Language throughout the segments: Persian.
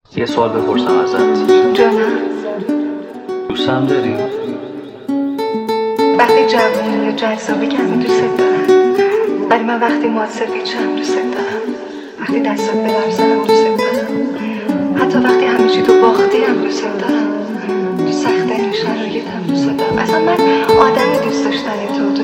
یه سوال بپرسم ازت. جانم. دوستم داری؟ وقتی جوانی یا جذابی که همه دوست دارم، ولی من وقتی موهات سفید شم دوست دارم، وقتی دستات بلرزن دوست دارم، حتی وقتی همه چی تو باختی هم دوست دارم، تو سخت‌ترین شرایط هم دوست دارم. اصلا من آدم دوست داشتن تو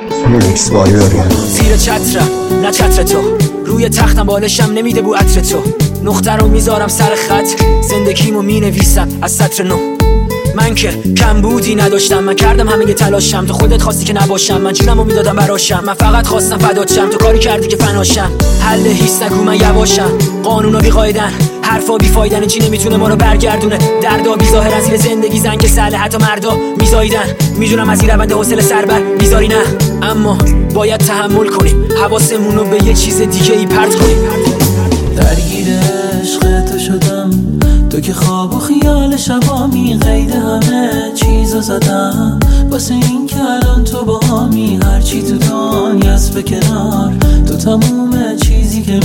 تنهایی زیر چترم نه چتر تو، روی تختم بالشم نمیده بو عطر تو، نقطه رو میذارم سر خط، زندگیمو مینویسم از سطر نو. من که کم بودی نداشتم، من کردم همه تلاشم، تو خودت خواستی که نباشم، من جونمو میدادم براشم، من فقط خواستم فدات شم، تو کاری کردی که فناشم. حل هیچ نگو من یواشم، قانونا بی قاعدن، حرفا بی فایدن، چی نمیتونه ما رو برگردونه، دردا بی ظاهر از زیر زندگی زنگ سهله، حتی مردا میزایدن، میدونم از این روند حوصله سر بر میذاری نه، اما باید تحمل کنیم، حواسمون رو به یه چیز دیگه ای پرت کنیم. درگیر عشق تو شدم، تو که خواب و خیال شبامی، قید همه چیزو زدم واسه این که الان تو با همی، هرچی تو دنیاست به کنار، تو تموم چیزی که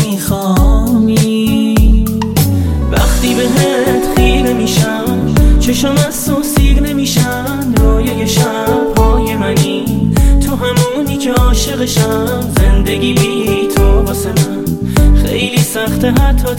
میخوامی. وقتی بهت خیره میشم، چشم از تو سیر نمیشن، رویای شبهای منی، تو همونی که عاشقشم، زندگی بی تو واسه من خیلی سخته حتی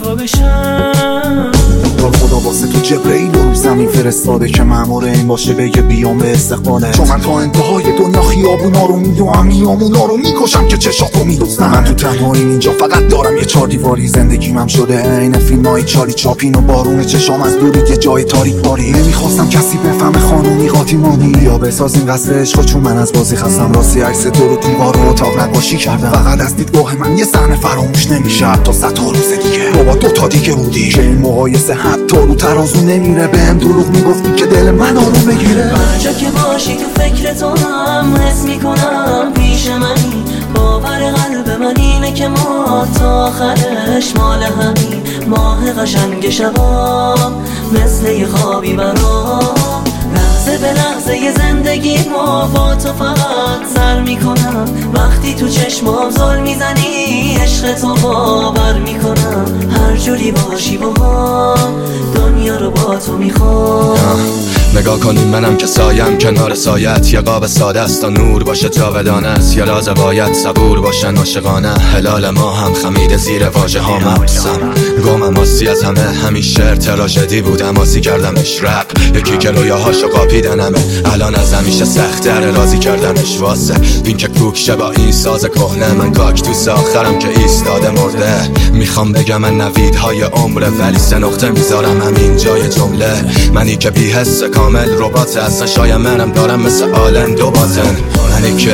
تصورشم. خدا واسه تو جبرئیل رو زمین فرستاده که مأمور این باشه بگه بیام به استقباله، چون من تا انتهای دنیا خیابونا رو میدوام، میامونا رو میکشم که چشاتو میدوستم. من تو تنهایی اینجا فقط دارم یه چار دیواری، زندگیم شده عین فیلمای چالی چاپین و بارون چشام از دوری یه جای تاریک باری. نمیخواستم کسی بفهمه خانومی قاطیمانی یا بسازیم قصر عشق، چون من از بازی خستم، راستی عکس تو رو دیوار رو اتاق نقاشی کردم، فقط از دیدگاه من یه صحنه فراموش نمیشه تا 100 روز دیگه. بابا 2 تا دیگه بودی که این مقایسه حتی رو ترازو نمیره، بهم دروغ میگفتی که دل من آروم بگیره. هر جا که باشی تو فکر تو هم حس میکنم پیش منی، باور قلب من اینه که ما تا آخرش مال همین، ماه قشنگ شبا مثل یه خوابی برام، لحظه به لحظه یه زندگی ما با تو فقط سر میکنم، وقتی تو چشمام زل میزنی عشق تو باور میکنم، هر جوری باشی با هم دنیا رو با تو میخوام. نگاه کنیم منم که سایم کنار سایت، یه قاب ساده است تا نور باشه جاودانه است، یه راز باید صبور باشن عاشقانه، هلال ما هم خمیده زیر واژه ها مبسم، گمم آسی از همه همیشه تراژدی بودم، آسی کردمش رپ، یکی که رویاهاشو قاپیدنمه، الان از همیشه سخت‌تر راضی کردنش، واسه این که کوک شه با این ساز کهنه، من کاکتوس آخرم که ایستاده مرده، میخوام بگم من نویدهای عمره، ولی 3 نقطه میذارم همین جای جمله، منی که بی حس کامل ربات اصلا شاید منم دارم مثل آلن 2 باطن، منی که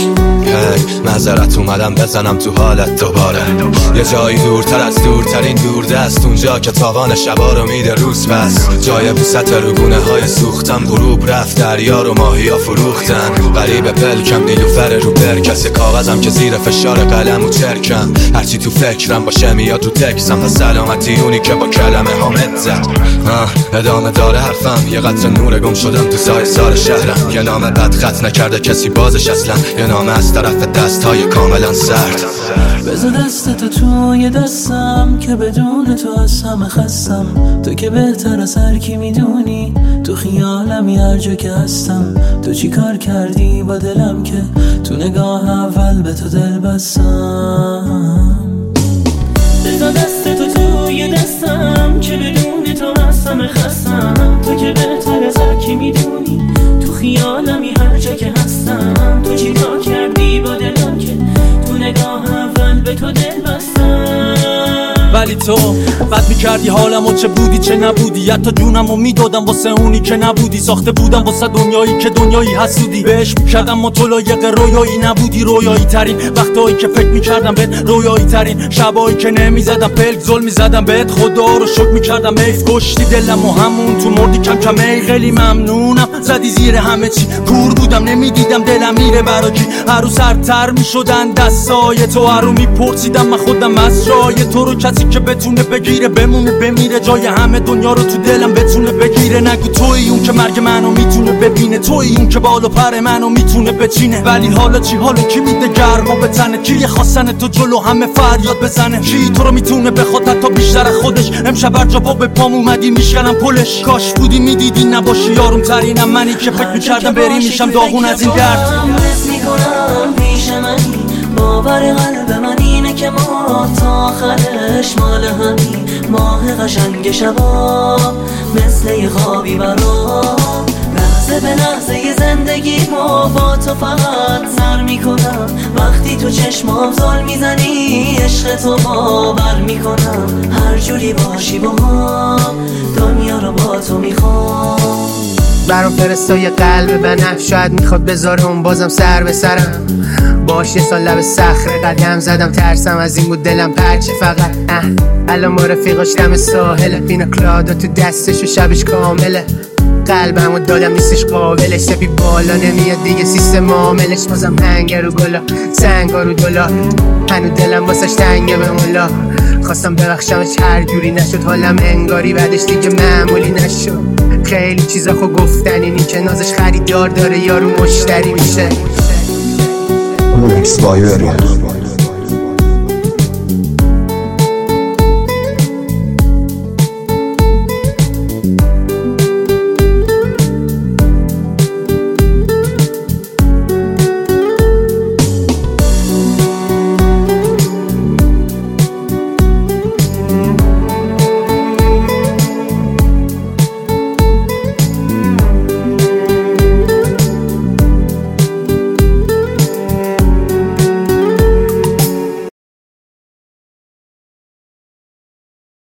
معذرت اومدم بزنم تو حالت دوباره، یه جایی دورتر از دورترین دوردست، اونجا که تاوان شبا رو میده روز بس، جای بوست روگونه های سوختم، غروب رفت دریا رو ماهیا فروختن، غریب پلکم نیلوفر رو بر، کسی کاغذم که زیر فشار قلم و چرکم، هرچی تو فکرم باشه میاد تو تکسم، و سلامتی اونی که با کلمه هامت زد. ادامه داره حرفم، یه قطره نور گم شدم تو سایه سال شهرم، یه نامه بد خط نکرده کسی بازش اصلا، یه نامه از طرف دستهای کاملا سرد. بذار دستتو توی دستم که بدون تو از همه خستم، تو که بهتر از هر کی میدونی، تو خیالمی هر جا که هستم، تو چی کار کردی با دلم که تو نگاه اول به تو دل بستم. بذار دستتو توی دستم که بدون تو از همه خستم، تو که بهتر از هر کی میدونی، تو خیالمی هر جا که هستم، تو چی کار کردی با دلم که تو نگاه اول به تو دل بستم. ولی تو بد میکردی حالمو، چه بودی چه نبودی، حتی جونمو میدادم واسه اونی که نبودی، ساخته بودم واسه دنیایی که دنیایی حسودی، بهش میکردم ما تو لایق رویایی نبودی، رویایی ترین وقتایی که فکر میکردم بهت، رویایی ترین شبایی که نمیزدم پلک زل میزدم بهت، خدا رو شکر میکردم حیف کشتی دلم و همون تو مردی کم کم، ای خیلی ممنونم زدی زیر همه چی، کور بودم نمیدیدم دلم میره برا کی، هر رو سرتر میشدن دستای تو، هر رو میپرسیدم من خودم از جای تو رو، کسی که بتونه بگیره بمونه بمیره، جای همه دنیا رو تو دلم بتونه بگیره، نگو تویی اون که مرگ منو میتونه ببینه، تویی اون که بالا پر منو میتونه بچینه، ولی حالا چی، حالا کی میده گرما به تنه، کی خواستن تو جلو همه فریاد بزنه، کی تو رو میتونه بخواد حتی بیشتر از خودش. امشب هر جا پا به پام اومدی میشکنم پلش. کاش بودی میدیدی نباشی یاروم ترینم منی که فکر میکردم بری میشم داغون از این درد. حس میکنم پیش منی، باور قلب من اینه که ما تا آخرش مال همین. ماه قشنگ شبا مثل یه خوابی برام، لحظه به لحظه زندگی ما با تو فقط سر میکنم. وقتی تو چشمام زل میزنی عشق تو باور میکنم. هر جوری باشی با هم دنیا رو با تو میخوام. برام فرستای قلب بنفش، شاید میخواد بذارم بازم سر به سرم. باشه سال لب صخره قدم زدم، ترسم از این بود دلم پرچه فقط. الان با رفیقاش دم ساحله، پینا کلادا تو دستش و شبش کامله. قلبمو دادم نیستش قابلش، سپی بالا نمیاد دیگه سیستم عاملش. بازم هنگر رو گلا سنگا رو دلا، هنو دلم واسش تنگه به مولا. خواستم ببخشمش هر جوری نشد، حالم انگاری بعدش دیگه معمولی نشد. خیلی چیزا خو گفتنی نی که نازش خریدار داره یارو مشتری میشه.